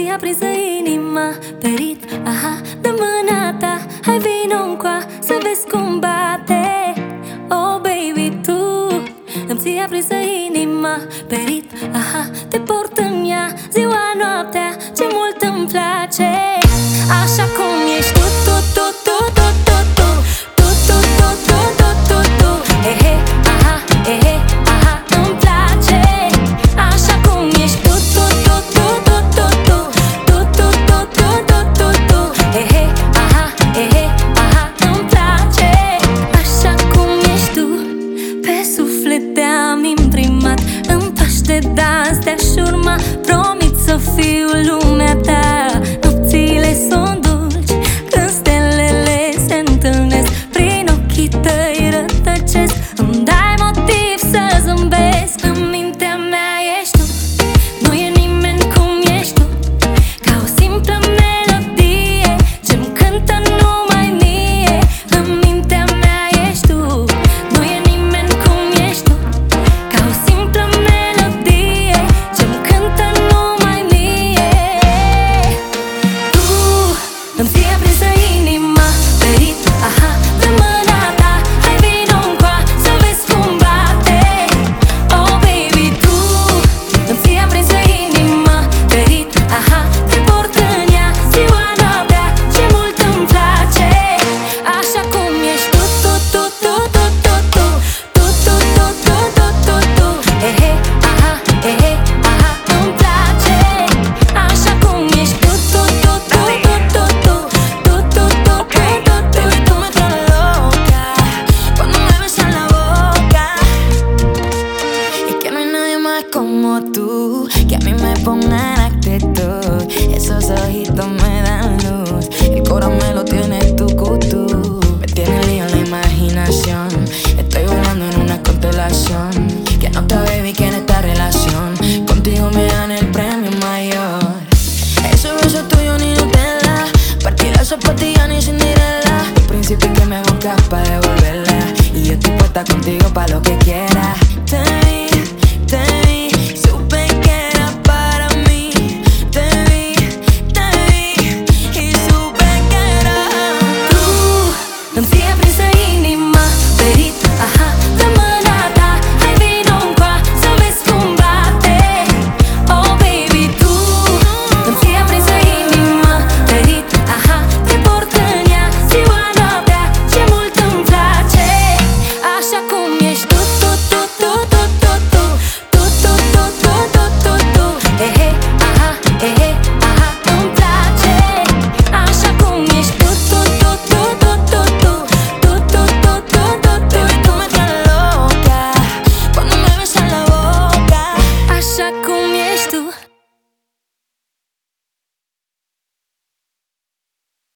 ți-a aprinsă inima, perit, aha, de mâna ta. Hai vino încoa să vezi cum bate. Oh baby, tu îmi ți-a aprinsă inima, perit, aha, te port în ea ziua, noaptea, ce mult îmi place. Așa cum ești tu, tu, tu, tu, tu, tu, tu, tu, tu, tu, tu, tu, tu, tu. Ehe, aha, ehe, aha, îmi place. Așa cum ești tu, tu, tu, tu, tu, tu, tu, tu, tu, tu, tu, tu, tu, tu. Ehe, aha, ehe, aha, îmi place. Așa cum ești tu, pe suflet te-am imprimat. În pași de dans te-aș urma, promit să fiu lumea ta. Nopțile sunt dulci când stelele se întâlnesc, prin ochii tăi rătăcesc, îmi dai motiv să zâmbesc. În mintea mea ești tu, nu e nimeni cum ești tu, ca o simplă melodie ce-mi cântă numai mie. În mintea mea ești tu, nu e nimeni cum ești tu, ca o simplă melodie ce-mi cântă numai mie. Tu îmi ți-ai aprinsă inima, perit, aha, de mâna ta. Hai vino încoa să vezi cum bate. Oh baby, tu îmi ți-ai aprinsă inima, perit, aha, te port în ea ziua, noaptea, ce mult îmi place. Așa cum ești tu, tu, tu, tu, tu, tu, tu, tu, tu, tu, tu, tu, tu, tu. Ehe, aha, ehe, aha, îmi place. Așa cum ești tu, tu, tu, tu, tu, tu, tu, tu, tu, tu, tu, tu, tu, tu. Me traes loca cuando me besas la boca. Es que no hay nadie más como tú, que a mí me ponga en actitud. Esos ojitos me dan luz, el corazón me lo